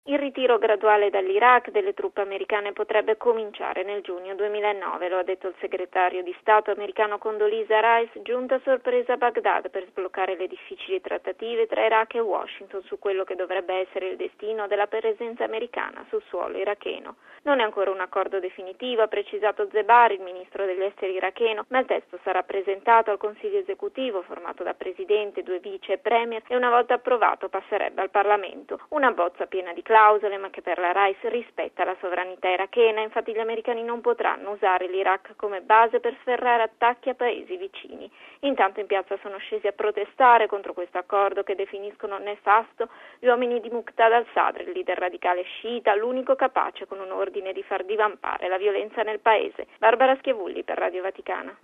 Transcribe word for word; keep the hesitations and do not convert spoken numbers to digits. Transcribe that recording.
Il ritiro graduale dall'Iraq delle truppe americane potrebbe cominciare nel giugno duemilanove, lo ha detto il segretario di Stato americano Condoleezza Rice, giunta a sorpresa a Baghdad per sbloccare le difficili trattative tra Iraq e Washington su quello che dovrebbe essere il destino della presenza americana sul suolo iracheno. Non è ancora un accordo definitivo, ha precisato Zebari, il ministro degli esteri iracheno, ma il testo sarà presentato al Consiglio esecutivo formato da presidente, due vice e premier e una volta approvato passerebbe al Parlamento. Una bozza piena di clausole, ma che per la Rice rispetta la sovranità irachena, infatti gli americani non potranno usare l'Iraq come base per sferrare attacchi a paesi vicini. Intanto in piazza sono scesi a protestare contro questo accordo che definiscono nefasto gli uomini di Muqtada al-Sadr, il leader radicale sciita, l'unico capace con un ordine di far divampare la violenza nel paese. Barbara Schiavulli per Radio Vaticana.